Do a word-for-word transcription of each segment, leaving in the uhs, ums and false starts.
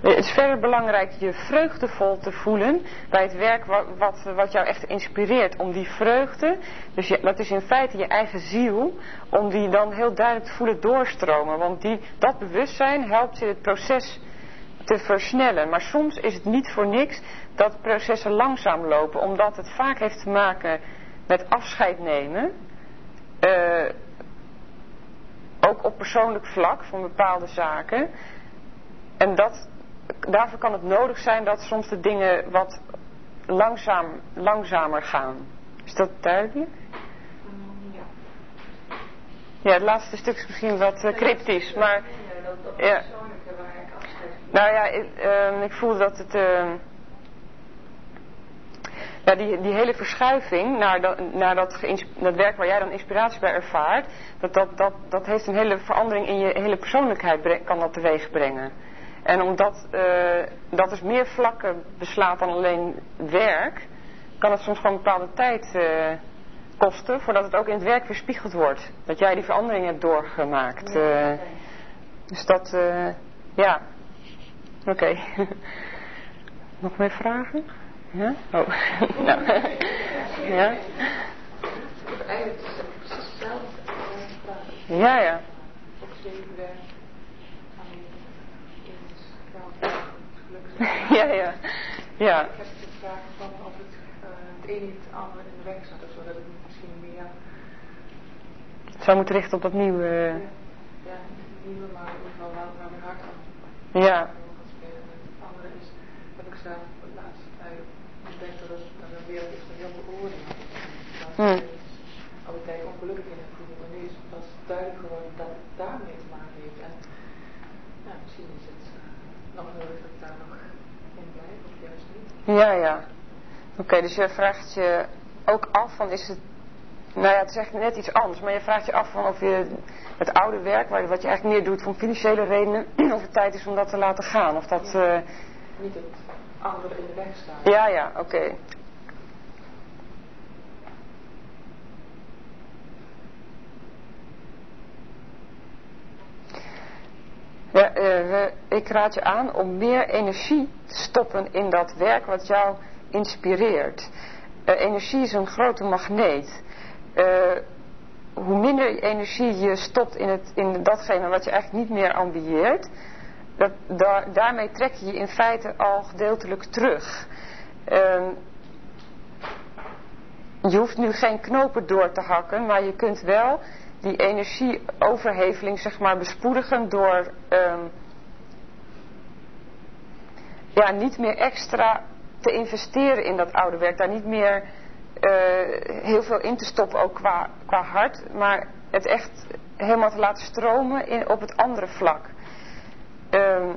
Het is verder belangrijk je vreugdevol te voelen bij het werk wat, wat, wat jou echt inspireert. Om die vreugde, dus je, dat is in feite je eigen ziel, om die dan heel duidelijk te voelen doorstromen. Want die, dat bewustzijn helpt je het proces te versnellen. Maar soms is het niet voor niks dat processen langzaam lopen. Omdat het vaak heeft te maken met afscheid nemen. Uh, ook op persoonlijk vlak van bepaalde zaken. En dat, daarvoor kan het nodig zijn dat soms de dingen wat langzaam, langzamer gaan. Is dat duidelijk? Ja. Ja, het laatste stuk is misschien wat uh, cryptisch, maar... Ja. Nou ja, ik, uh, ik voel dat het... Uh, ja, die, die hele verschuiving naar, dat, naar dat, dat werk waar jij dan inspiratie bij ervaart, dat, dat, dat, dat heeft een hele verandering in je hele persoonlijkheid, bre- kan dat teweeg brengen. En omdat uh, dat dus meer vlakken beslaat dan alleen werk, kan het soms gewoon een bepaalde tijd uh, kosten voordat het ook in het werk weerspiegeld wordt. Dat jij die verandering hebt doorgemaakt. Uh, dus dat, uh, ja. Oké. Okay. Nog meer vragen? Ja? Oh. Nou. Ja? Eigenlijk is het precies hetzelfde. Ja, ja. Op zeven werk. Ja, ja. Ja. Ik heb de vraag van of het, uh, het een niet het andere in de weg staat of zo, dat het misschien meer... Het zou moeten richten op dat nieuwe... Uh... Ja, ja, niet het nieuwe, maar in ieder geval wel naar mijn hart aan. Ja. Het andere is, heb ik zelf de laatste tijd ontdekt dat het dat een wereld is van heel veel oordeel. Hmm. Al die tijd ongelukkig in het voelen, maar nu is het pas duidelijk geworden dat het daarmee te maken heeft. En ja, misschien is het uh, nog nodig dat ik daar nog in blijf, of juist niet. Ja, ja. Oké, okay, dus je vraagt je ook af van is het... Nou ja, het is echt net iets anders, maar je vraagt je af van of je het oude werk, wat je eigenlijk meer doet voor financiële redenen, of het tijd is om dat te laten gaan. Of dat... Uh... Niet het andere in de weg staan. Ja, ja, oké. Okay. Ja, uh, ik raad je aan om meer energie te stoppen in dat werk wat jou inspireert. Uh, energie is een grote magneet. Uh, hoe minder energie je stopt in, het, in datgene wat je eigenlijk niet meer ambieert, dat, daar, daarmee trek je je in feite al gedeeltelijk terug. Uh, je hoeft nu geen knopen door te hakken, maar je kunt wel die energieoverheveling zeg maar bespoedigen door um, ja, niet meer extra te investeren in dat oude werk. Daar niet meer uh, heel veel in te stoppen ook qua, qua hart, maar het echt helemaal te laten stromen in, op het andere vlak. Um,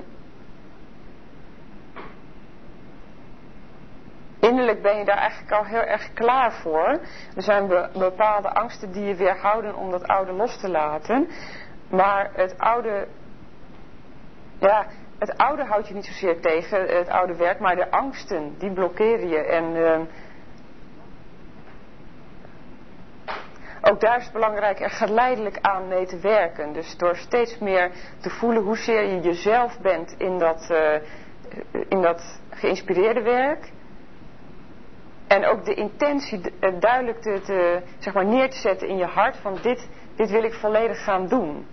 Innerlijk ben je daar eigenlijk al heel erg klaar voor. Er zijn be- bepaalde angsten die je weerhouden om dat oude los te laten. Maar het oude... Ja, het oude houdt je niet zozeer tegen, het oude werk. Maar de angsten, die blokkeren je. En uh, ook daar is het belangrijk er geleidelijk aan mee te werken. Dus door steeds meer te voelen hoezeer je jezelf bent in dat, uh, in dat geïnspireerde werk. En ook de intentie duidelijk te, te, zeg maar neer te zetten in je hart van dit, dit wil ik volledig gaan doen.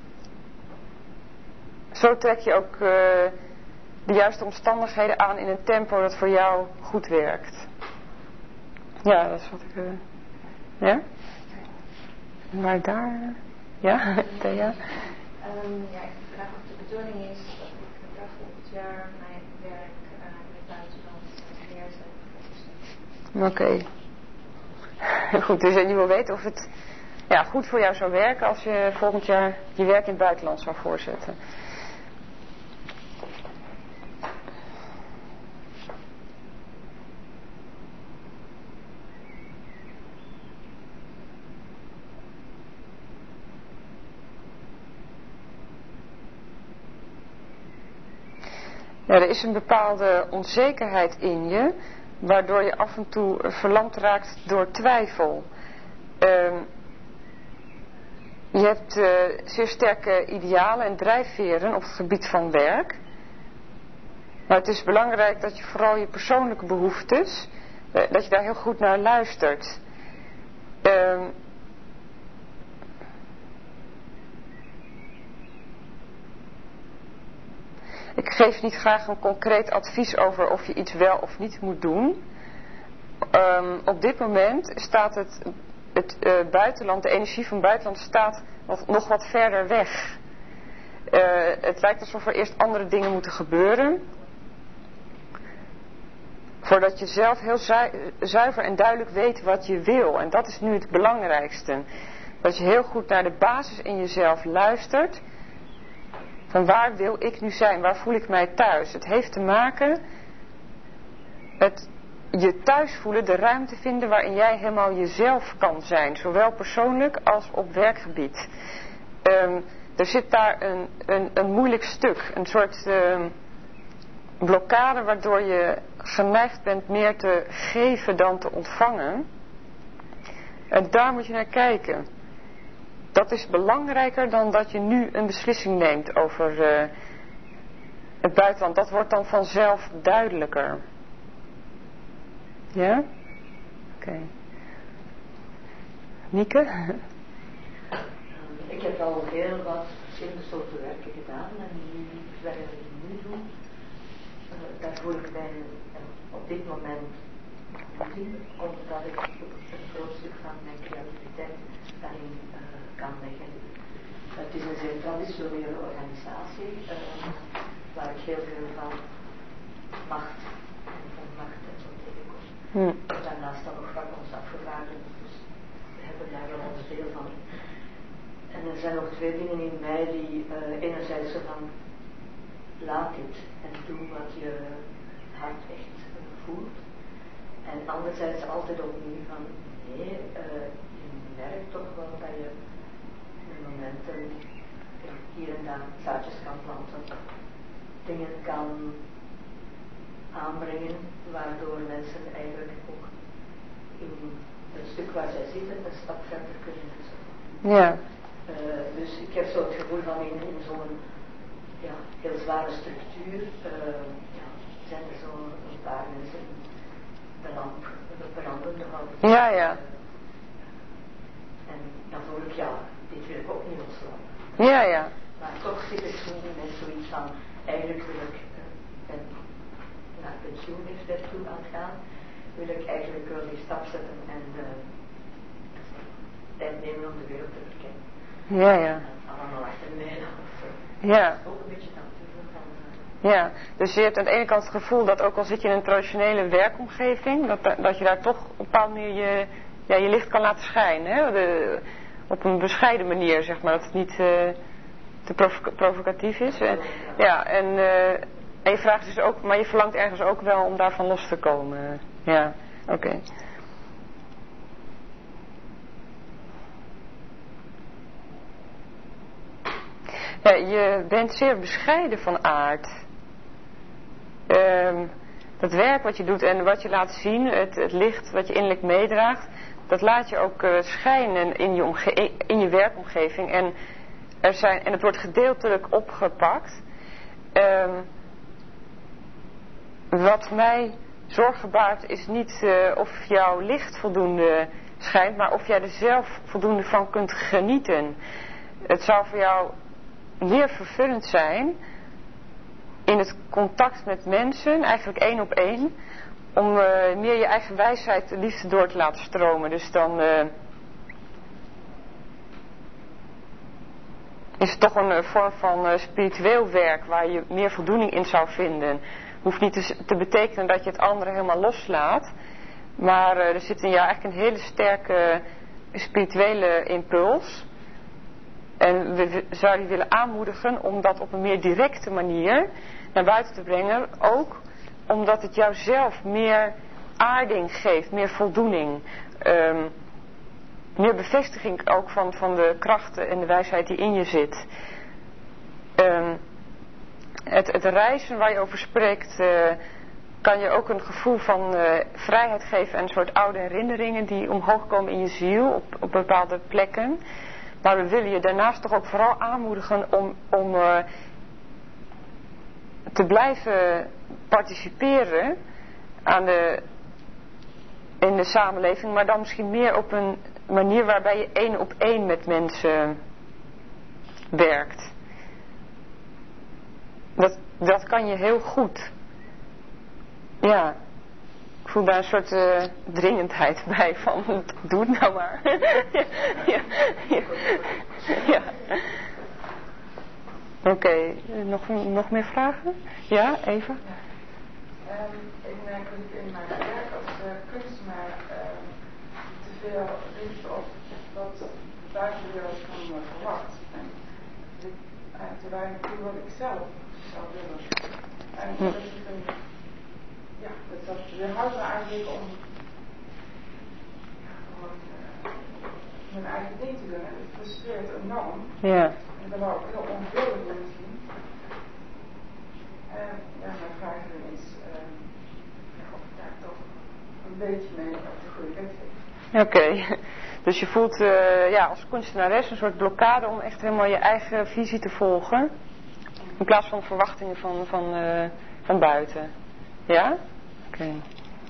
Zo trek je ook uh, de juiste omstandigheden aan in een tempo dat voor jou goed werkt. Ja, dat is wat ik... Uh, ja? Maar daar... Ja, Thea? Um, ja, ik vraag of de bedoeling is dat ik dag volgend jaar mijn werk uh, in het buitenland neerzet. Oké. Okay. Goed, dus je wil weten of het ja, goed voor jou zou werken als je volgend jaar je werk in het buitenland zou voortzetten. Ja, er is een bepaalde onzekerheid in je, waardoor je af en toe verlamd raakt door twijfel. Um, je hebt uh, zeer sterke idealen en drijfveren op het gebied van werk. Maar het is belangrijk dat je vooral je persoonlijke behoeftes, uh, dat je daar heel goed naar luistert. Uh, ik geef niet graag een concreet advies over of je iets wel of niet moet doen. Um, op dit moment staat het, het uh, buitenland, de energie van het buitenland staat nog, nog wat verder weg. Uh, het lijkt alsof er eerst andere dingen moeten gebeuren. Voordat je zelf heel zu- zuiver en duidelijk weet wat je wil. En dat is nu het belangrijkste. Dat je heel goed naar de basis in jezelf luistert. Van waar wil ik nu zijn? Waar voel ik mij thuis? Het heeft te maken met je thuis voelen, de ruimte vinden waarin jij helemaal jezelf kan zijn. Zowel persoonlijk als op werkgebied. Um, er zit daar een, een, een moeilijk stuk. Een soort um, blokkade waardoor je geneigd bent meer te geven dan te ontvangen. En daar moet je naar kijken. Dat is belangrijker dan dat je nu een beslissing neemt over uh, het buitenland. Dat wordt dan vanzelf duidelijker. Ja? Oké. Okay. Nieke? Ik heb al heel wat verschillende soorten werken gedaan en nu het werk dat ik nu doe, uh, daar voel ik mij uh, op dit moment goed in, omdat ik een groot stuk van mijn creativiteit daarin uh, kan leggen. Uh, het is een zeer traditionele organisatie uh, waar ik heel veel van macht en van macht en zo tegenkom. Hmm. Daarnaast dan nog van ons afgevaardigden, dus we hebben daar wel ons deel van. En er zijn nog twee dingen in mij die uh, enerzijds zo van laat dit en doe wat je hart echt uh, voelt. En anderzijds altijd opnieuw van nee, uh, je merkt toch wel dat je in momenten ja, hier en daar zaadjes kan planten, dingen kan aanbrengen waardoor mensen eigenlijk ook in het stuk waar zij zitten een stap verder kunnen zetten. Ja. Uh, dus ik heb zo het gevoel van in, in zo'n ja, heel zware structuur uh, ja, zijn er zo een paar mensen de lamp brandende houden. Ja, ja. Uh, en dan voel ik, ja, dit wil ik ook niet loslaten. Ja, ja. Maar toch zit ik zo met zoiets van, eigenlijk wil ik uh, ben naar pensioenleeftijd toe aan het gaan, wil ik eigenlijk wel die stap zetten en uh, tijd nemen om de wereld te verkennen. Ja, ja. Allemaal achter mij dan. Ja. Ook een beetje natuurlijk van. Ja, dus je hebt aan de ene kant het gevoel dat ook al zit je in een traditionele werkomgeving, dat, dat je daar toch op een bepaalde manier je, ja, je licht kan laten schijnen. Hè? De, op een bescheiden manier, zeg maar, dat het niet uh, te provo- provocatief is. En, ja, en, uh, en je vraagt dus ook, maar je verlangt ergens ook wel om daarvan los te komen. Ja, oké. Okay. Ja, je bent zeer bescheiden van aard. Um, dat werk wat je doet en wat je laat zien, het, het licht wat je innerlijk meedraagt, dat laat je ook uh, schijnen in je, omge- in je werkomgeving. En, er zijn, en het wordt gedeeltelijk opgepakt. Um, wat mij zorgen baart is niet uh, of jouw licht voldoende schijnt, maar of jij er zelf voldoende van kunt genieten. Het zou voor jou meer vervullend zijn in het contact met mensen, eigenlijk één op één, om uh, meer je eigen wijsheid, liefde door te laten stromen. Dus dan uh, is het toch een uh, vorm van uh, spiritueel werk waar je meer voldoening in zou vinden. Hoeft niet te, te betekenen dat je het andere helemaal loslaat, maar uh, er zit in jou eigenlijk een hele sterke uh, spirituele impuls. En we zouden je willen aanmoedigen om dat op een meer directe manier naar buiten te brengen. Ook omdat het jou zelf meer aarding geeft, meer voldoening. Um, meer bevestiging ook van, van de krachten en de wijsheid die in je zit. Um, het, het reizen waar je over spreekt, uh, kan je ook een gevoel van uh, vrijheid geven en een soort oude herinneringen die omhoog komen in je ziel op, op bepaalde plekken. Maar we willen je daarnaast toch ook vooral aanmoedigen om, om uh, te blijven participeren aan de, in de samenleving, maar dan misschien meer op een manier waarbij je één op één met mensen werkt. Dat, dat kan je heel goed. Ja. Ik voel daar een soort uh, dringendheid bij van, doe het nou maar. ja, ja, ja, ja. Oké, okay. nog, nog meer vragen? Ja, Eva? Ja. Um, ik merk dat ik in mijn werk als uh, kunstenaar um, te veel richt op wat de buitenwereld van me verwacht. En ik uh, te weinig doe wat ik zelf zou willen. En hm. dat is een... Ja, dat, dat weerhoudt me eigenlijk om ja, gewoon, uh, mijn eigen ding te doen. En het frustreert enorm. Ja. En ik ben er ook heel onwillig in misschien. En ja, mijn vraag is uh, ja, of ik daar toch een beetje mee op de goede weg zit. Oké, okay. Dus je voelt uh, ja, als kunstenares een soort blokkade om echt helemaal je eigen visie te volgen. In plaats van verwachtingen van, van, uh, van buiten. Ja? Oké. Okay.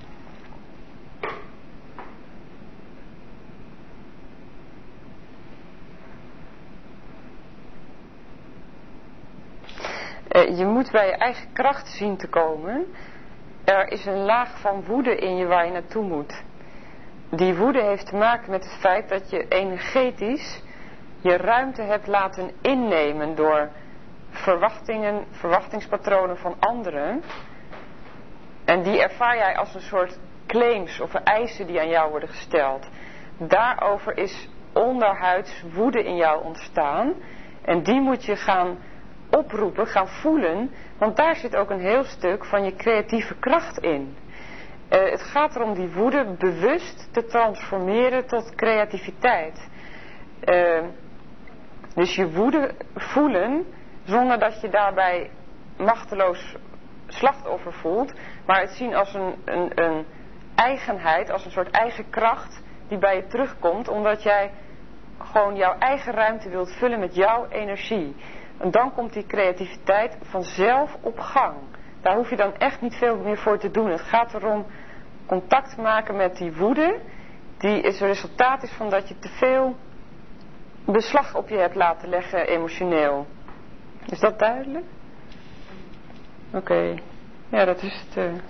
Uh, je moet bij je eigen kracht zien te komen. Er is een laag van woede in je waar je naartoe moet. Die woede heeft te maken met het feit dat je energetisch je ruimte hebt laten innemen door verwachtingen, verwachtingspatronen van anderen. En die ervaar jij als een soort claims of eisen die aan jou worden gesteld. Daarover is onderhuids woede in jou ontstaan. En die moet je gaan oproepen, gaan voelen. Want daar zit ook een heel stuk van je creatieve kracht in. Uh, het gaat erom die woede bewust te transformeren tot creativiteit. Uh, dus je woede voelen zonder dat je daarbij machteloos slachtoffer voelt, maar het zien als een, een, een eigenheid, als een soort eigen kracht die bij je terugkomt, omdat jij gewoon jouw eigen ruimte wilt vullen met jouw energie. En dan komt die creativiteit vanzelf op gang. Daar hoef je dan echt niet veel meer voor te doen. Het gaat erom contact maken met die woede, die het resultaat is van dat je te veel beslag op je hebt laten leggen emotioneel. Is dat duidelijk? Oké. Okay. Ja, dat is het. Uh...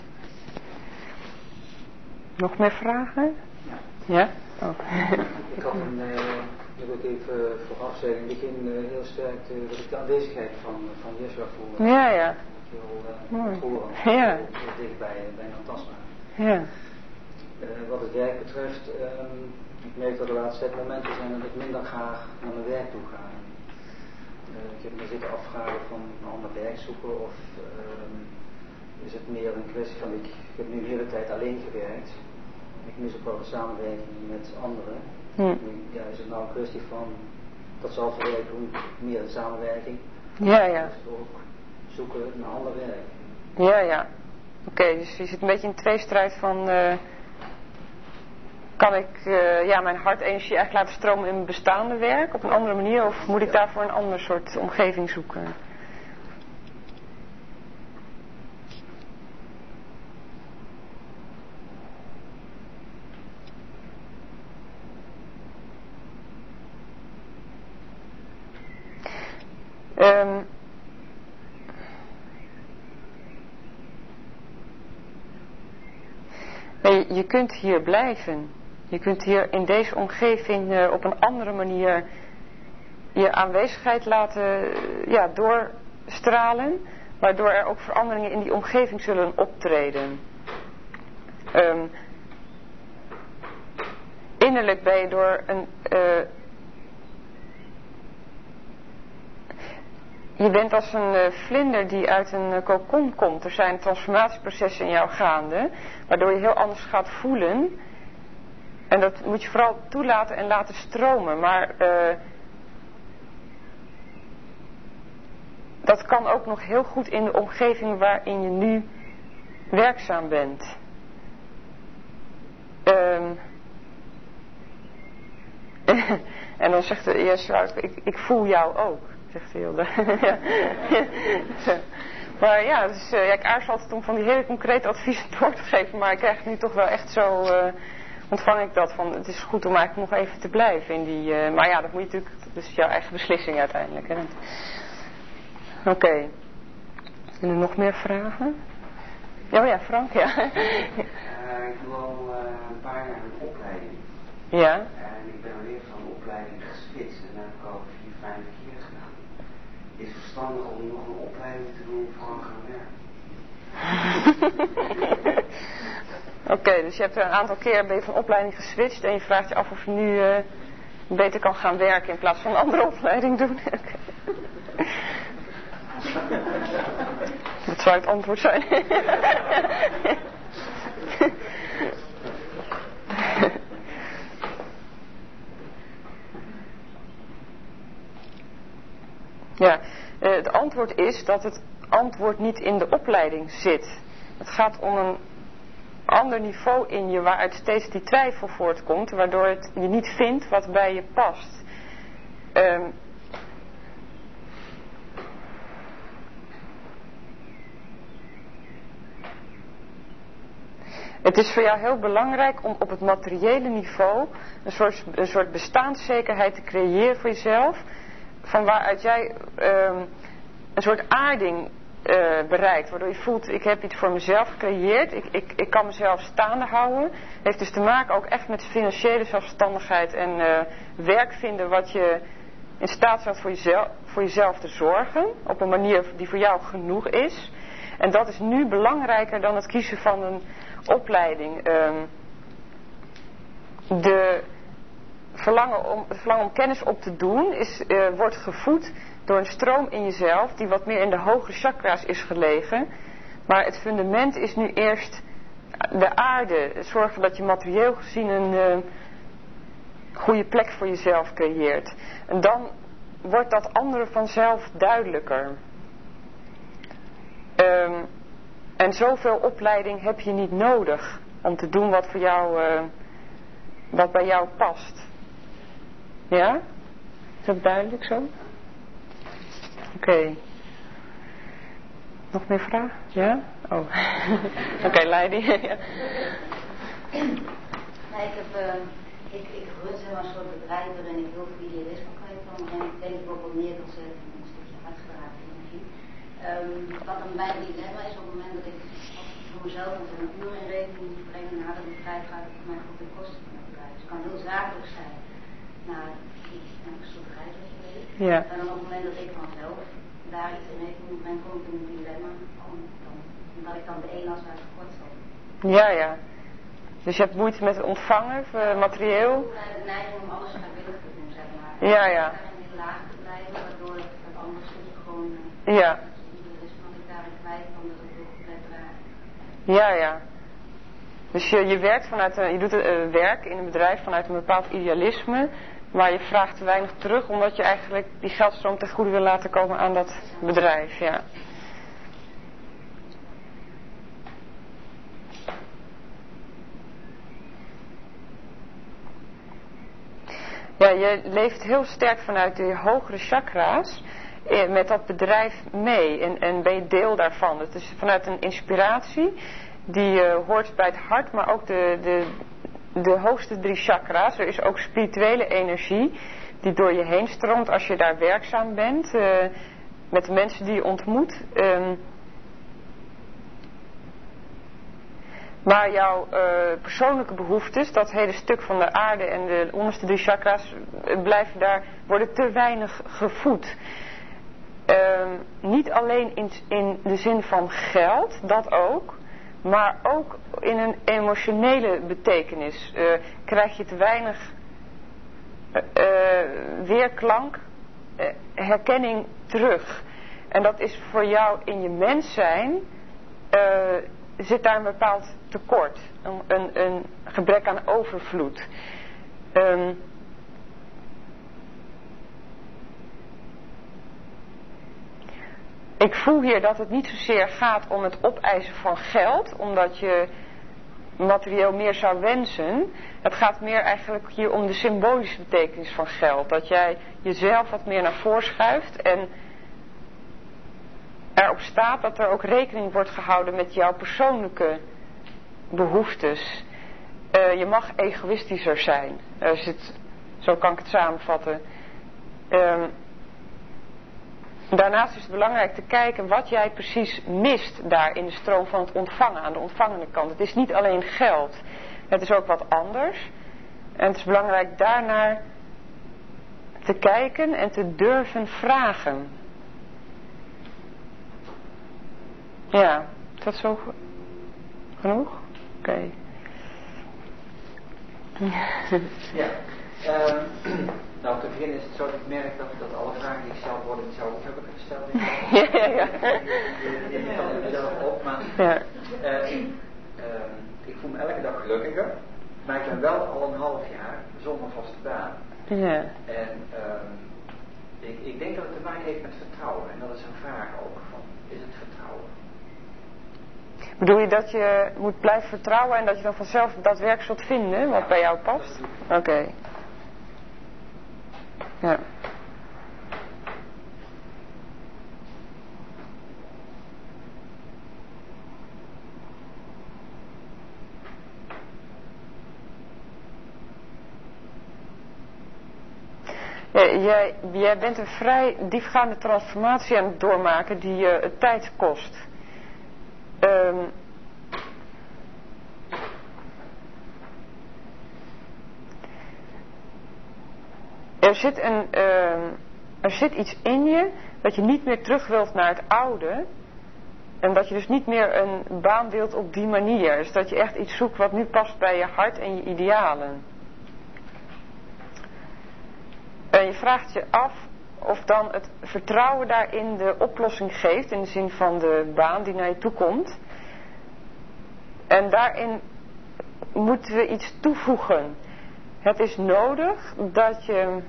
Nog meer vragen? Ja. Ja? Oh. Ik had een, uh, dat wil ik even vooraf zeggen, in het begin uh, heel sterk uh, dat ik de aanwezigheid van, van Yeshua voelde. Ja, ja. Heel uh, mooi. horen. Ja. Heel dichtbij, bijna tastbaar. Ja. Uh, wat het werk betreft, um, ik merk dat de laatste tijd momenten zijn dat ik minder graag naar mijn werk toe ga. Uh, ik heb me zitten afvragen van een ander werk zoeken of uh, is het meer een kwestie van ik, ik heb nu de hele tijd alleen gewerkt. Ik mis ook wel de samenwerking met anderen. Hm. Ja, is het nou een kwestie van dat zal voor werk doen, meer de samenwerking. Ja, ja. Dus ook zoeken naar ander werk. Ja, ja. Oké, okay, dus je zit een beetje in tweestrijd van uh, kan ik uh, ja, mijn hartenergie eigenlijk laten stromen in mijn bestaande werk op een andere manier, of moet ik daarvoor een ander soort omgeving zoeken? Um, nee, je kunt hier blijven. Je kunt hier in deze omgeving uh, op een andere manier je aanwezigheid laten uh, ja, doorstralen, waardoor er ook veranderingen in die omgeving zullen optreden. Um, innerlijk ben je door een uh, je bent als een uh, vlinder die uit een uh, kokon komt. Er zijn transformatieprocessen in jou gaande, waardoor je heel anders gaat voelen. En dat moet je vooral toelaten en laten stromen. Maar uh, dat kan ook nog heel goed in de omgeving waarin je nu werkzaam bent. Um, en dan zegt de Yeshua, ik, ik voel jou ook. Zegt Hilde. Ja. Maar ja, dus, uh, ja, ik aarzel altijd om van die hele concrete adviezen door te geven. Maar ik krijg het nu toch wel echt zo... Uh, ontvang ik dat van... Het is goed om eigenlijk nog even te blijven in die... Uh, maar ja, dat moet je natuurlijk... Dat is jouw eigen beslissing uiteindelijk. Hè. Oké. Okay. Zijn er nog meer vragen? Ja, ja, Frank, ja. Uh, ik doe al uh, een paar jaar een opleiding. Ja. En ik ben alweer van de opleiding gesplitst. En dat heb ik al vier, vijf keer gedaan. Is het verstandig om nog een opleiding te doen voor gaan werken? Oké, okay, dus je hebt een aantal keer ben je van opleiding geswitcht en je vraagt je af of je nu uh, beter kan gaan werken in plaats van een andere opleiding doen. Dat zou het antwoord zijn. Ja, uh, het antwoord is dat het antwoord niet in de opleiding zit. Het gaat om een ander niveau in je waaruit steeds die twijfel voortkomt, waardoor het je niet vindt wat bij je past. Um, Het is voor jou heel belangrijk om op het materiële niveau een soort, een soort bestaanszekerheid te creëren voor jezelf, van waaruit jij um, een soort aarding uh, bereikt, waardoor je voelt, ik heb iets voor mezelf gecreëerd, ik, ik, ik kan mezelf staande houden. Het heeft dus te maken ook echt met financiële zelfstandigheid en uh, werk vinden wat je in staat staat voor jezelf, voor jezelf te zorgen, op een manier die voor jou genoeg is. En dat is nu belangrijker dan het kiezen van een opleiding. Um, de verlangen om, het verlangen om kennis op te doen is, uh, wordt gevoed door een stroom in jezelf die wat meer in de hogere chakra's is gelegen. Maar het fundament is nu eerst de aarde. Zorgen dat je materieel gezien een uh, goede plek voor jezelf creëert. En dan wordt dat andere vanzelf duidelijker. Um, en zoveel opleiding heb je niet nodig om te doen wat voor jou, uh, wat bij jou past. Ja? Is dat duidelijk zo? Oké. Okay. Nog meer vragen? Ja? Oh. Oké, okay, Leidie. Ja. Nee, ik heb, uh, ik, ik run zeg maar een soort bedrijf waarin ik heel veel idealisme kwijt kan. En ik denk ook wat neer kan zetten in een stukje uitgeraakt energie. Um, wat dan mijn dilemma is op het moment dat ik voor mezelf moet een uur in rekening moet brengen naar het bedrijf gaat het voor mij op de kosten van het bedrijf. Dus het kan heel zakelijk zijn naar iets, een soort bedrijf wat je weet. Ja. En dan op het moment dat ik vanzelf daar iets in rekening moet brengen, kom ik in een dilemma om, dan, omdat ik dan de ene as uit tekort zal. Ja, ja. Dus je hebt moeite met het ontvangen, uh, materieel? Ik heb de neiging om alles vrijwillig te doen, zeg maar. Ja, ja. En daarin heel laag te blijven, waardoor het andere stukje gewoon... Uh, ja. Ja, ja. Dus je, je werkt vanuit een, je doet uh, werk in een bedrijf vanuit een bepaald idealisme, maar je vraagt te weinig terug omdat je eigenlijk die geldstroom ten goede wil laten komen aan dat bedrijf, ja. Ja, je leeft heel sterk vanuit de hogere chakra's met dat bedrijf mee en, en ben je deel daarvan. Het is vanuit een inspiratie die uh, hoort bij het hart, maar ook de, de, de hoogste drie chakra's. Er is ook spirituele energie die door je heen stroomt als je daar werkzaam bent, uh, met de mensen die je ontmoet. Um, maar jouw uh, persoonlijke behoeftes, dat hele stuk van de aarde en de onderste drie chakra's, uh, blijven daar, worden te weinig gevoed. Um, niet alleen in, in de zin van geld, dat ook, maar ook in een emotionele betekenis. Uh, krijg je te weinig uh, uh, weerklank, uh, herkenning terug. En dat is voor jou in je mens zijn, uh, zit daar een bepaald tekort, een, een, een gebrek aan overvloed. Um, Ik voel hier dat het niet zozeer gaat om het opeisen van geld, omdat je materieel meer zou wensen. Het gaat meer eigenlijk hier om de symbolische betekenis van geld. Dat jij jezelf wat meer naar voren schuift en erop staat dat er ook rekening wordt gehouden met jouw persoonlijke behoeftes. Uh, je mag egoïstischer zijn. Uh, zit, zo kan ik het samenvatten. Uh, daarnaast is het belangrijk te kijken wat jij precies mist daar in de stroom van het ontvangen, aan de ontvangende kant. Het is niet alleen geld. Het is ook wat anders. En het is belangrijk daarnaar te kijken en te durven vragen. Ja, is dat zo genoeg? Oké. Okay. Ja, uh, nou te beginnen is het zo dat ik merk dat, dat alle vragen die ik stel worden hetzelfde hebben gesteld. Ja, ja, ja. Je neemt dan mezelf op, maar ja. uh, uh, ik voel me elke dag gelukkiger, maar ik ben wel al een half jaar zonder vaste baan. Ja. En uh, ik, ik denk dat het te maken heeft met vertrouwen en dat is een vraag ook van, is het vertrouwen? Bedoel je dat je moet blijven vertrouwen en dat je dan vanzelf dat werk zult vinden wat bij jou past? Oké. Okay. Ja. Ja, jij, jij bent een vrij diepgaande transformatie aan het doormaken die je uh, tijd kost. Um, er, zit een, um, er zit iets in je dat je niet meer terug wilt naar het oude. En dat je dus niet meer een baan wilt op die manier. Dus dat je echt iets zoekt wat nu past bij je hart en je idealen. En je vraagt je af of dan het vertrouwen daarin de oplossing geeft, in de zin van de baan die naar je toe komt. En daarin moeten we iets toevoegen. Het is nodig dat je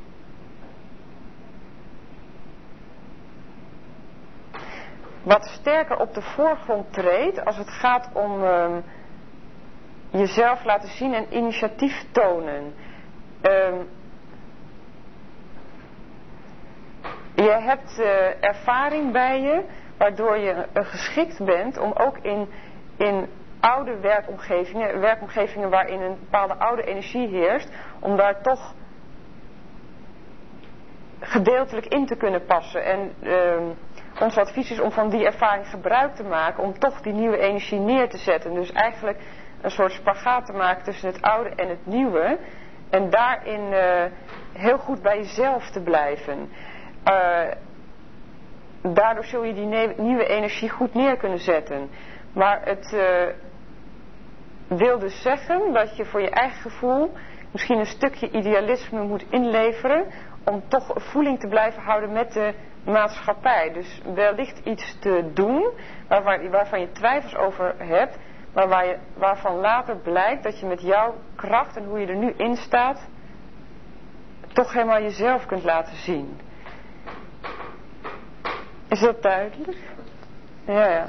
wat sterker op de voorgrond treedt als het gaat om um, jezelf laten zien en initiatief tonen. Um, Je hebt uh, ervaring bij je, waardoor je uh, geschikt bent om ook in, in oude werkomgevingen, werkomgevingen waarin een bepaalde oude energie heerst, om daar toch gedeeltelijk in te kunnen passen. En uh, ons advies is om van die ervaring gebruik te maken, om toch die nieuwe energie neer te zetten. Dus eigenlijk een soort spagaat te maken tussen het oude en het nieuwe. En daarin uh, heel goed bij jezelf te blijven. Uh, daardoor zul je die ne- nieuwe energie goed neer kunnen zetten. Maar het uh, wil dus zeggen dat je voor je eigen gevoel misschien een stukje idealisme moet inleveren om toch een voeling te blijven houden met de maatschappij. Dus wellicht iets te doen waarvan, waarvan je twijfels over hebt, maar waar je, waarvan later blijkt dat je met jouw kracht en hoe je er nu in staat toch helemaal jezelf kunt laten zien. Is dat duidelijk? Ja, ja.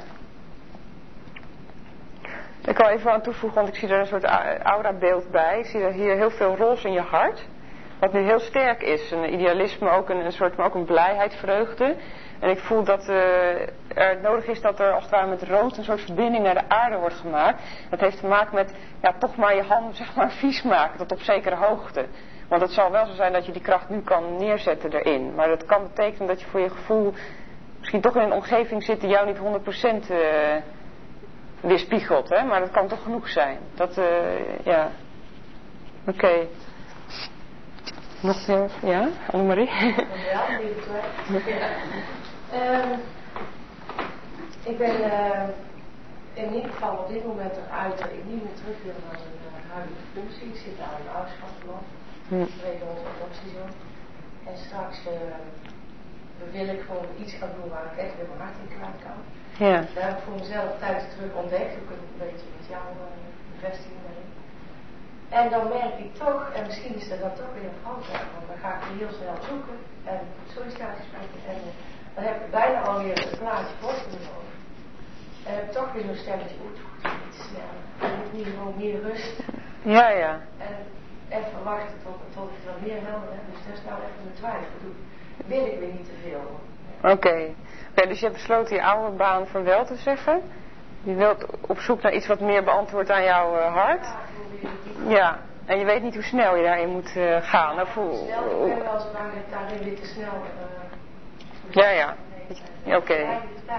Ik kan even aan toevoegen, want ik zie er een soort aura-beeld bij. Ik zie er hier heel veel roze in je hart. Wat nu heel sterk is. Een idealisme, ook een, een soort, maar ook een blijheid, vreugde. En ik voel dat uh, er nodig is dat er als het ware met rood een soort verbinding naar de aarde wordt gemaakt. Dat heeft te maken met, ja, toch maar je handen, zeg maar, vies maken. Tot op zekere hoogte. Want het zal wel zo zijn dat je die kracht nu kan neerzetten erin. Maar dat kan betekenen dat je voor je gevoel misschien toch in een omgeving zit die jou niet honderd procent uh, weerspiegelt. Hè? Maar dat kan toch genoeg zijn. Dat, uh, ja. Oké. Okay. Nog meer? Ja, Annemarie? Ja, ja. um, ik ben uh, in ieder geval op dit moment eruit dat ik niet meer terug wil naar een uh, huidige functie. Ik zit daar in een ouderschapsplan. Hm. Vanwege onze adoptiezoon. En straks uh, wil ik gewoon iets gaan doen waar ik echt weer mijn hart in kwijt kan. Ja. Daar heb ik voor mezelf tijd terug ontdekt. Ook een beetje met jouw uh, bevestiging daarin. En dan merk ik toch, en misschien is dat dan toch weer een valkuil, want dan ga ik heel snel zoeken en sollicitatiegesprekken en uh, dan heb ik bijna alweer een plaatje voor me nodig. En heb ik toch weer zo'n stemmetje, oeh, het gaat iets sneller. En ik niet gewoon meer rust. Ja, ja. En even wachten tot, tot ik er meer helder heb. Dus dat is nou even een twijfel. Doe, wil ik weer niet te veel. Oké. Okay. Okay, dus je hebt besloten je oude baan voor wel te zeggen. Je wilt op zoek naar iets wat meer beantwoordt aan jouw uh, hart. Ja, en je weet niet hoe snel je daarin moet uh, gaan. Of hoe, snel, ik ben wel zo lang dat ik daarin weer te snel... Uh, ja, ja. Oké. Okay.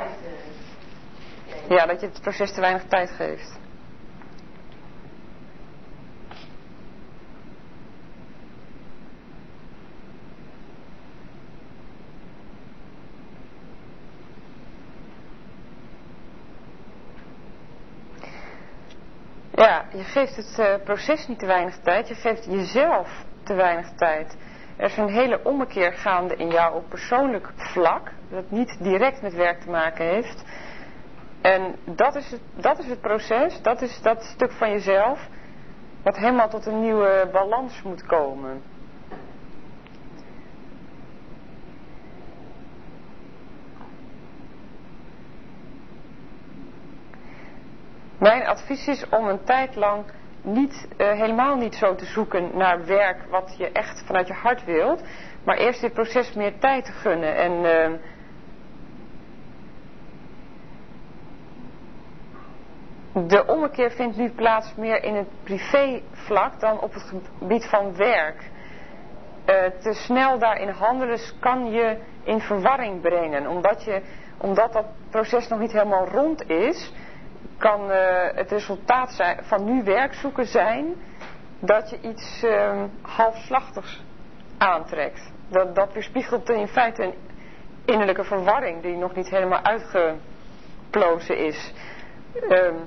Ja, dat je het proces te weinig tijd geeft. Ja, je geeft het uh, proces niet te weinig tijd, je geeft jezelf te weinig tijd. Er is een hele ommekeer gaande in jou op persoonlijk vlak, dat niet direct met werk te maken heeft. En dat is het, dat is het proces, dat is dat stuk van jezelf, wat helemaal tot een nieuwe balans moet komen. Mijn advies is om een tijd lang niet, uh, helemaal niet zo te zoeken naar werk wat je echt vanuit je hart wilt, maar eerst dit proces meer tijd te gunnen. En uh, de ommekeer vindt nu plaats meer in het privévlak dan op het gebied van werk. Uh, te snel daarin handelen kan je in verwarring brengen, omdat, je, omdat dat proces nog niet helemaal rond is. Kan uh, het resultaat zijn, van nu werk zoeken zijn dat je iets uh, halfslachtigs aantrekt. Dat, dat weerspiegelt in feite een innerlijke verwarring die nog niet helemaal uitgeplozen is. Um,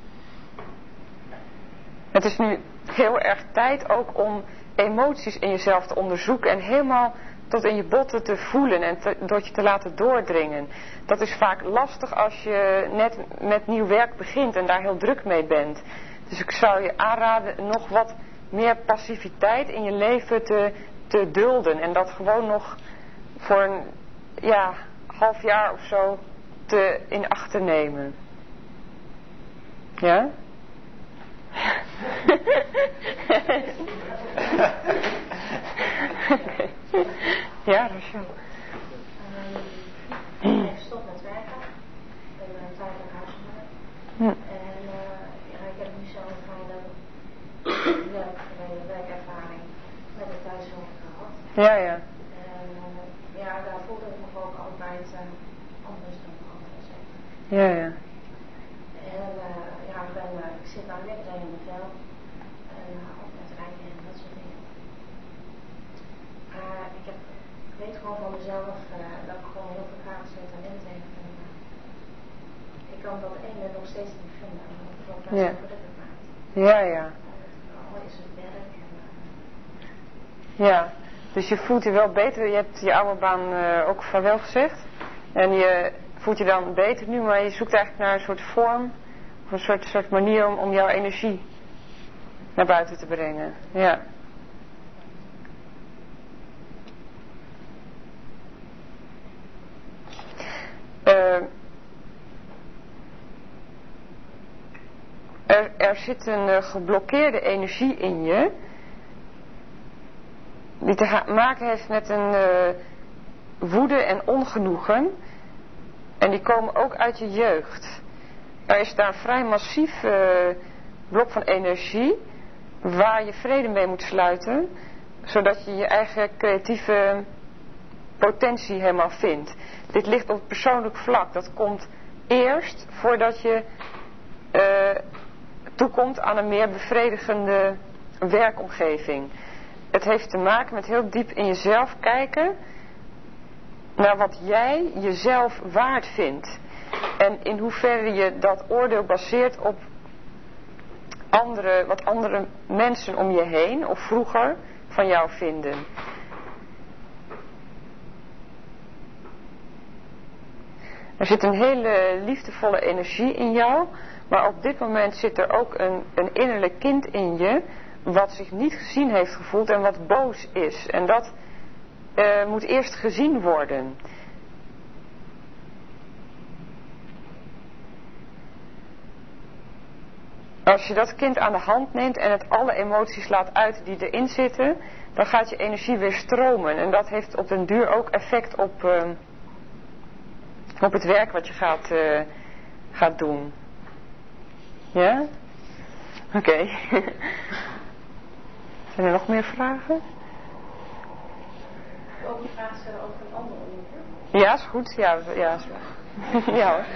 het is nu heel erg tijd ook om emoties in jezelf te onderzoeken en helemaal tot in je botten te voelen en te, door je te laten doordringen. Dat is vaak lastig als je net met nieuw werk begint en daar heel druk mee bent. Dus ik zou je aanraden nog wat meer passiviteit in je leven te, te dulden. En dat gewoon nog voor een ja, half jaar of zo te in acht te nemen. Ja? Okay. Ja, Rachel. Um, ik heb gestopt met werken. Ik ben een tijdelijk huismoeder. Hm. En uh, ja, ik heb nu zo'n fijne werk, werkervaring met het thuiszorg gehad. Ja, ja. En uh, ja, daar voelde ik me ook altijd uh, anders dan anderen zeggen. Ja, ja. En uh, ja, ik, ben, uh, ik zit nou lekker in mijn vel. En uh, ook met rijden en dat soort dingen. Uh, ik, heb, ik weet gewoon van mezelf uh, dat ik gewoon heel veel graag met talent heb. En, uh, ik kan dat ene nog steeds niet vinden. Maar ik wil best wel gelukkig maakt. Ja, ja. Uh, al is het werk. En, uh, ja, dus je voelt je wel beter. Je hebt je oude baan uh, ook vaarwel gezegd. En je voelt je dan beter nu, maar je zoekt eigenlijk naar een soort vorm. Of een soort, soort manier om, om jouw energie naar buiten te brengen. Ja. Uh, er, er zit een uh, geblokkeerde energie in je. Die te ha- maken heeft met een uh, woede en ongenoegen. En die komen ook uit je jeugd. Er is daar een vrij massief uh, blok van energie waar je vrede mee moet sluiten, zodat je je eigen creatieve potentie helemaal vindt. Dit ligt op het persoonlijk vlak. Dat komt eerst voordat je uh, toekomt aan een meer bevredigende werkomgeving. Het heeft te maken met heel diep in jezelf kijken naar wat jij jezelf waard vindt. En in hoeverre je dat oordeel baseert op andere, wat andere mensen om je heen of vroeger van jou vinden. Er zit een hele liefdevolle energie in jou, maar op dit moment zit er ook een, een innerlijk kind in je wat zich niet gezien heeft gevoeld en wat boos is. En dat uh, moet eerst gezien worden. Als je dat kind aan de hand neemt en het alle emoties laat uit die erin zitten, dan gaat je energie weer stromen. En dat heeft op den duur ook effect op, uh, Op het werk wat je gaat, uh, gaat doen. Ja? Oké. Okay. Zijn er nog meer vragen? Ook een vraag stellen over een ander onderwerp? Ja, is goed. Ja, ja, is ja hoor.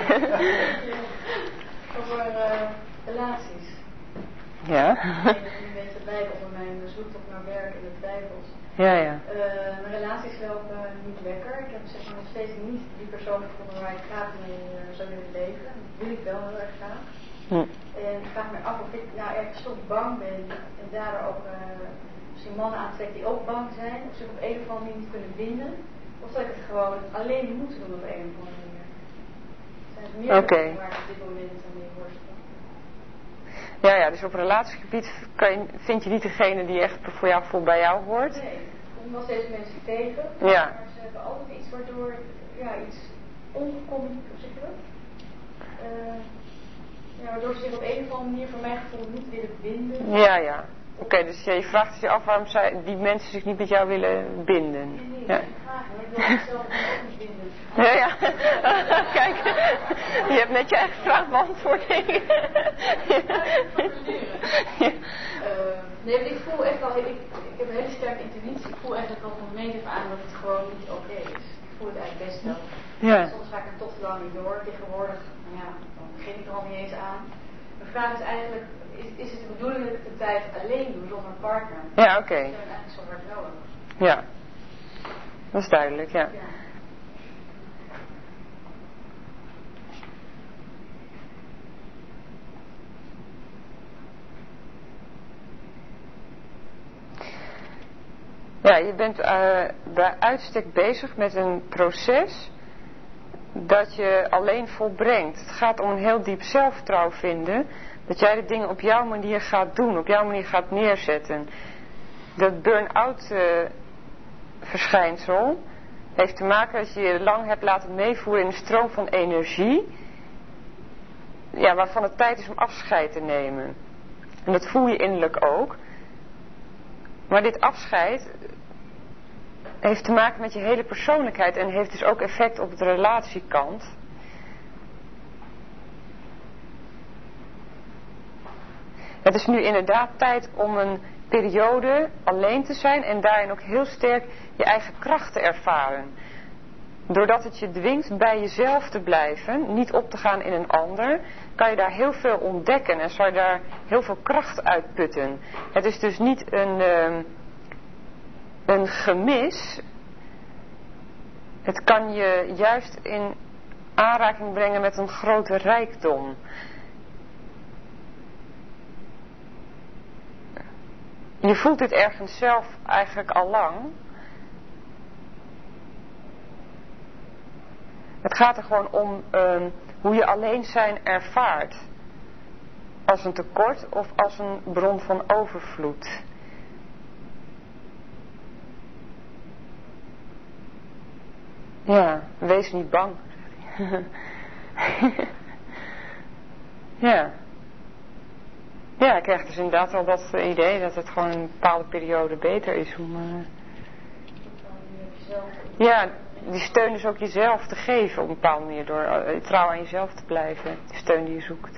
Over uh, relaties. Ja. Ik ben nu met de Bijbel van mijn zoektocht naar werk in het Bijbels. Ja, ja. Uh, mijn relaties lopen niet lekker. Ik heb zeg maar nog steeds niet die persoon gevonden waar ik graag mee uh, zou willen leven. Dat wil ik wel heel erg graag. Hm. En ik vraag me af of ik nou ergens zo bang ben en daardoor ook uh, misschien mannen aantrek die ook bang zijn, of zich op een of andere manier niet kunnen vinden, of dat ik het gewoon alleen moet doen op een of andere manier. Er zijn meer okay. dingen waar ik op dit moment mee worstel. Ja, ja, dus op relatiegebied kan je, vind je niet degene die echt voor jou vol bij jou hoort? Nee, ik kom wel steeds mensen tegen, ja. maar ze hebben altijd iets waardoor, ja, iets ongecommuniceerd, hoe zeg je dat? Uh, Ja, waardoor ze zich op een of andere manier voor mijn gevoel niet willen binden. Ja, ja. Oké, okay, dus je vraagt je af waarom zij, die mensen zich niet met jou willen binden. Nee, nee, ja. ik vraag me. Ik wil mezelf ook niet binden. Ja, ja. Kijk, je hebt net je eigen vraag beantwoord. ja. ja. uh, nee, maar ik voel echt al, ik, ik heb een hele sterke intuïtie. Ik voel eigenlijk al van meet even aan dat het gewoon niet oké okay is. Ik voel het eigenlijk best wel. Ja. Soms ga ik er toch lang niet door. Tegenwoordig, nou ja, dan begin ik er al niet eens aan. Mijn vraag is eigenlijk, is, is het de bedoeling dat ik de tijd alleen doe zonder een partner? Ja, oké. Okay. Dat is eigenlijk zo hard nodig. Ja, dat is duidelijk, ja. ja. Ja, je bent uh, bij uitstek bezig met een proces dat je alleen volbrengt. Het gaat om een heel diep zelfvertrouwen vinden, dat jij de dingen op jouw manier gaat doen, op jouw manier gaat neerzetten. Dat burn-out uh, verschijnsel heeft te maken dat je je lang hebt laten meevoeren in een stroom van energie, ja, waarvan het tijd is om afscheid te nemen. En dat voel je innerlijk ook. Maar dit afscheid heeft te maken met je hele persoonlijkheid en heeft dus ook effect op de relatiekant. Het is nu inderdaad tijd om een periode alleen te zijn en daarin ook heel sterk je eigen kracht te ervaren. Doordat het je dwingt bij jezelf te blijven, niet op te gaan in een ander, kan je daar heel veel ontdekken en zal je daar heel veel kracht uit putten. Het is dus niet een, uh, een gemis. Het kan je juist in aanraking brengen met een grote rijkdom. Je voelt dit ergens zelf eigenlijk al lang. Het gaat er gewoon om um, hoe je alleen zijn ervaart. Als een tekort of als een bron van overvloed. Ja, wees niet bang. ja. Ja, ik krijg dus inderdaad wel dat uh, idee dat het gewoon een bepaalde periode beter is om... Uh... Ja, die steun is ook jezelf te geven op een bepaalde manier door uh, trouw aan jezelf te blijven. De steun die je zoekt.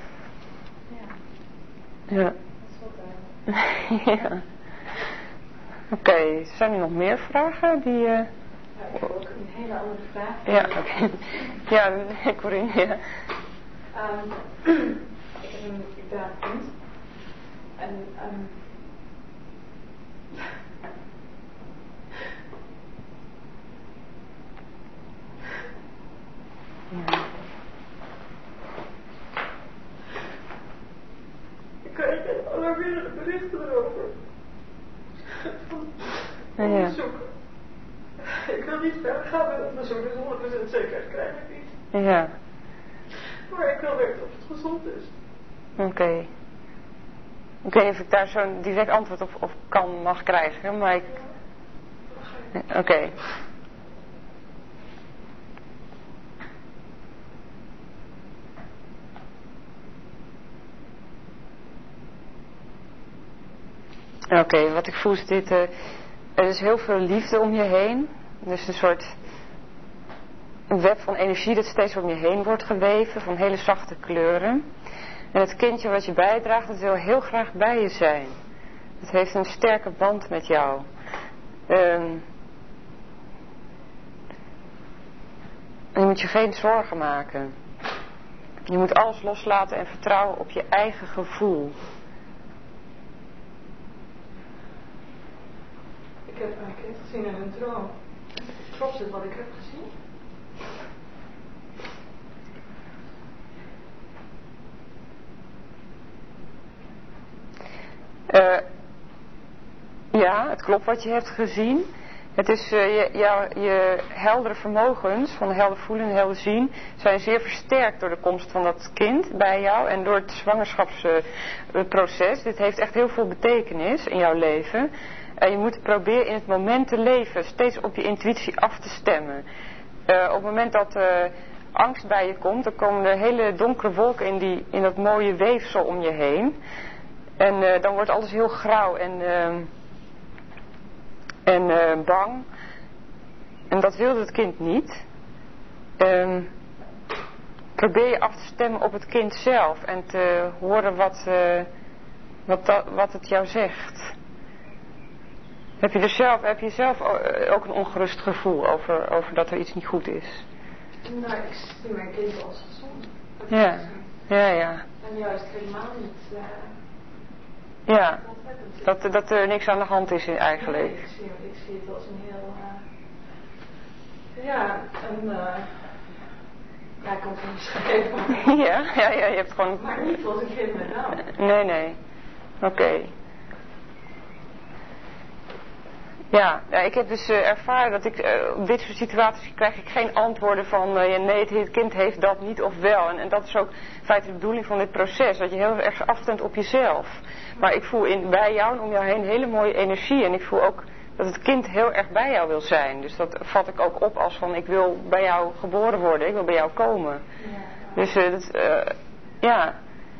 Ja. Ja. ja. Oké, okay. Zijn er nog meer vragen die... Uh... Ja, ik heb ook een hele andere vraag. Ja, oké. Okay. Ja, Corinne, ja. Um, ik heb een Italiaans kind. En... Um, ja. Ik krijg alarmerende berichten erover. Van ja. onderzoek. Ik wil niet verder gaan met onderzoek, dus honderd procent zekerheid krijg ik niet. Ja. Maar ik wil weten of het gezond is. Oké. Okay. Ik weet niet of ik daar zo'n direct antwoord op, op kan, mag krijgen, maar ik... Oké. Okay. Oké, okay, wat ik voel is dit... Uh, er is heel veel liefde om je heen. Dus een soort... een web van energie dat steeds om je heen wordt geweven, van hele zachte kleuren. En het kindje wat je bijdraagt, dat wil heel graag bij je zijn. Het heeft een sterke band met jou. Um, en je moet je geen zorgen maken. Je moet alles loslaten en vertrouwen op je eigen gevoel. Ik heb mijn kind gezien in een droom. Klopt het wat ik heb gezien? Uh, ja, het klopt wat je hebt gezien. Het is uh, je, jou, je heldere vermogens van helder voelen en helder zien zijn zeer versterkt door de komst van dat kind bij jou en door het zwangerschapsproces. Uh, Dit heeft echt heel veel betekenis in jouw leven. En je moet proberen in het moment te leven, steeds op je intuïtie af te stemmen. Uh, op het moment dat uh, angst bij je komt, dan komen er hele donkere wolken in, die, in dat mooie weefsel om je heen. En uh, dan wordt alles heel grauw en, uh, en uh, bang. En dat wilde het kind niet. Um, probeer je af te stemmen op het kind zelf en te horen wat, uh, wat, dat, wat het jou zegt. Heb je, er zelf, heb je zelf ook een ongerust gevoel over, over dat er iets niet goed is? Nou, ik zie mijn kind als gezond. Ja, ja, ja. En juist helemaal niet... Uh, ja, dat, dat er niks aan de hand is eigenlijk. Nee, ik zie, ik zie het als een heel... Uh, ja, een... Uh, ja, ik kan het niet schrijven. ja, ja, ja, je hebt gewoon... Maar niet als een kind met naam. Nee, nee. Oké. Okay. Ja, ja, ik heb dus uh, ervaren dat ik uh, op dit soort situaties krijg ik geen antwoorden van uh, nee, het, het kind heeft dat niet of wel. En, en dat is ook in feite de bedoeling van dit proces, dat je heel erg afstemt op jezelf. Maar ik voel in, bij jou en om jou heen hele mooie energie en ik voel ook dat het kind heel erg bij jou wil zijn. Dus dat vat ik ook op als van ik wil bij jou geboren worden, ik wil bij jou komen. Ja. Dus uh, dat, uh, ja...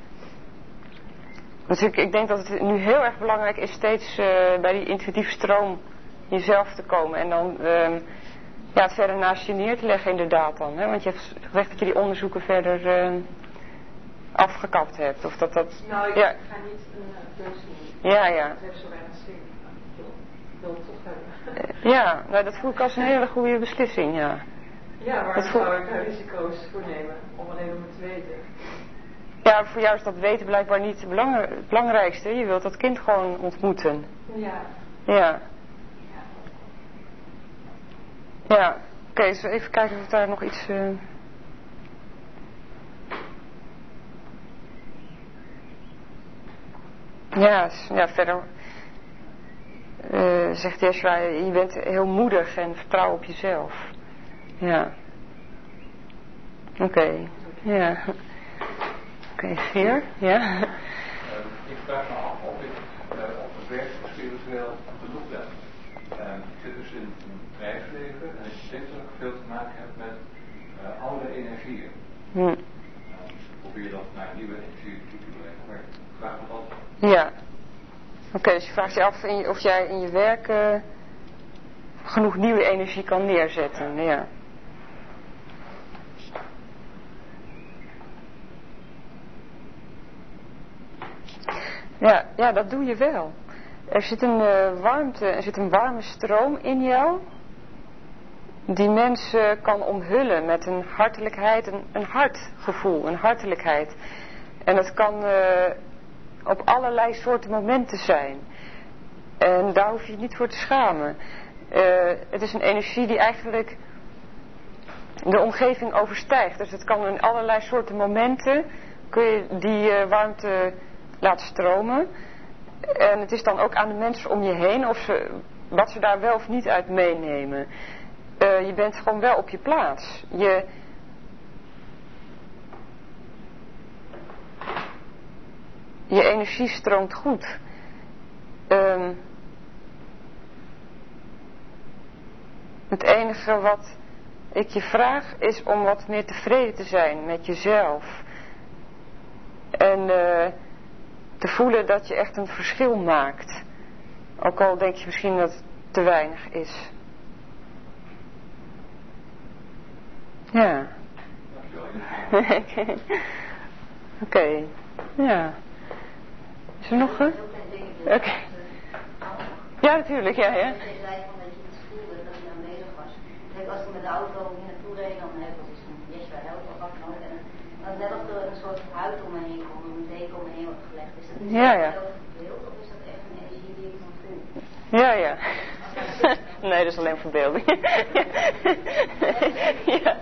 Dus ik, ik denk dat het nu heel erg belangrijk is steeds uh, bij die intuïtieve stroom jezelf te komen en dan uh, ja, het verder naast je neer te leggen inderdaad dan. Hè? Want je hebt gezegd dat je die onderzoeken verder uh, afgekapt hebt. Of dat dat... Nou, ik ja. ga niet een keuze doen. Ja, ja. Het heeft zo weinig zin. Ik wil het toch hebben. Uh, ja, nou, dat voel ik als een hele goede beslissing, ja. Ja, maar dat dan voel... zou ik daar risico's voor nemen om alleen maar te weten. Ja, voor jou is dat weten blijkbaar niet het, belang, het belangrijkste. Je wilt dat kind gewoon ontmoeten. Ja. Ja. Ja, oké, okay, dus even kijken of daar nog iets... Uh... Ja, ja, verder uh, zegt Yeshua, je bent heel moedig en vertrouw op jezelf. Ja. Oké, okay. Ja. Oké, okay, Geer? Ja. Uh, ik vraag me af of ik uh, op het werk spiritueel genoeg ben. Uh, ik zit dus in een bedrijfsleven en ik denk dat ik veel te maken heb met uh, oude energieën. Hm. Uh, dus ik probeer dat naar nieuwe energieën toe te brengen, maar ik vraag me dat. Ja. Oké, okay, dus je vraagt je af in je, of jij in je werk uh, genoeg nieuwe energie kan neerzetten. Ja. Ja. Ja, ja, dat doe je wel. Er zit een uh, warmte, er zit een warme stroom in jou. Die mensen kan omhullen met een hartelijkheid, een, een hartgevoel, een hartelijkheid. En dat kan uh, op allerlei soorten momenten zijn. En daar hoef je je niet voor te schamen. Uh, het is een energie die eigenlijk de omgeving overstijgt. Dus het kan in allerlei soorten momenten, kun je die uh, warmte laten stromen. En het is dan ook aan de mensen om je heen of ze, wat ze daar wel of niet uit meenemen. Uh, je bent gewoon wel op je plaats. Je, je energie stroomt goed. Um, het enige wat ik je vraag is om wat meer tevreden te zijn met jezelf. En uh, te voelen dat je echt een verschil maakt. Ook al denk je misschien dat het te weinig is. Ja. Oké. Okay. Ja. Is er nog een? Oké. Okay. Ja, natuurlijk, ja, ja. Als ik met de auto hier naartoe reed, dan heb ik zo'n yes, wij helpen of wat dan ook. En dan net of er een soort huid om me heen komt, een deken om me heen wordt gelegd. Is dat een ja, ja. beeld of is dat echt een energie die ik dan voel? Ja, ja. Nee, dat is alleen verbeelding. Ja.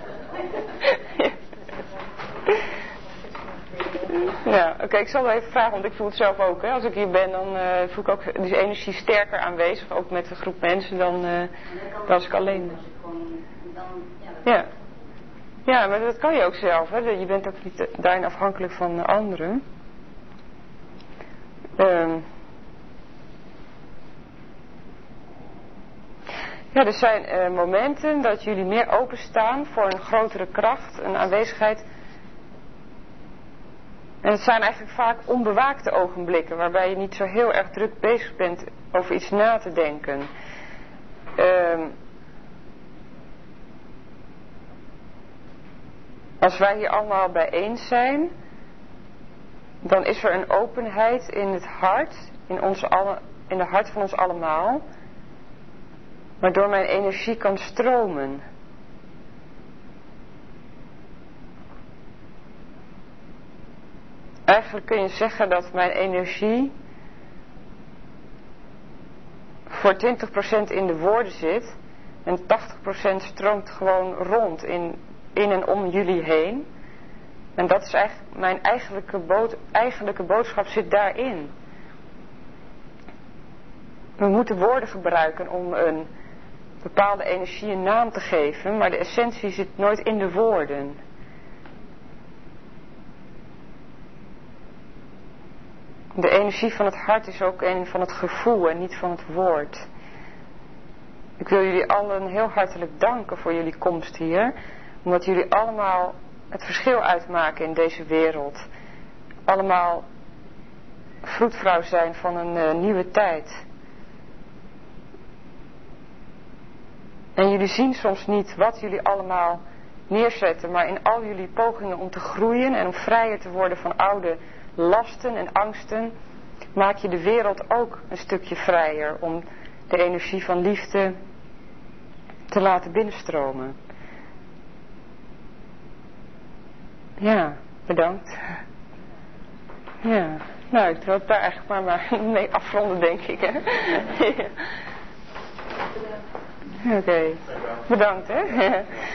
Ja, oké, okay, ik zal wel even vragen, want ik voel het zelf ook. Hè. Als ik hier ben, dan uh, voel ik ook die energie sterker aanwezig, ook met een groep mensen, dan, uh, dan als ik alleen ben. Ja. Ja, maar dat kan je ook zelf. Hè. Je bent ook niet daarin afhankelijk van anderen. Um. Ja, er zijn uh, momenten dat jullie meer openstaan voor een grotere kracht, een aanwezigheid. En het zijn eigenlijk vaak onbewaakte ogenblikken, waarbij je niet zo heel erg druk bezig bent over iets na te denken. Um, als wij hier allemaal bijeen zijn, dan is er een openheid in het hart, in, ons alle, in het hart van ons allemaal, waardoor mijn energie kan stromen. Eigenlijk kun je zeggen dat mijn energie voor twintig procent in de woorden zit en tachtig procent stroomt gewoon rond in, in en om jullie heen. En dat is eigenlijk mijn eigenlijke, bood, eigenlijke boodschap zit daarin. We moeten woorden gebruiken om een bepaalde energie een naam te geven, maar de essentie zit nooit in de woorden. De energie van het hart is ook een van het gevoel en niet van het woord. Ik wil jullie allen heel hartelijk danken voor jullie komst hier. Omdat jullie allemaal het verschil uitmaken in deze wereld. Allemaal vroedvrouw zijn van een uh, nieuwe tijd. En jullie zien soms niet wat jullie allemaal neerzetten. Maar in al jullie pogingen om te groeien en om vrijer te worden van oude lasten en angsten, maak je de wereld ook een stukje vrijer om de energie van liefde te laten binnenstromen. Ja, bedankt. Ja, nou, ik wil het daar eigenlijk maar, maar mee afronden, denk ik. Hè? Oké, okay. Bedankt, hè.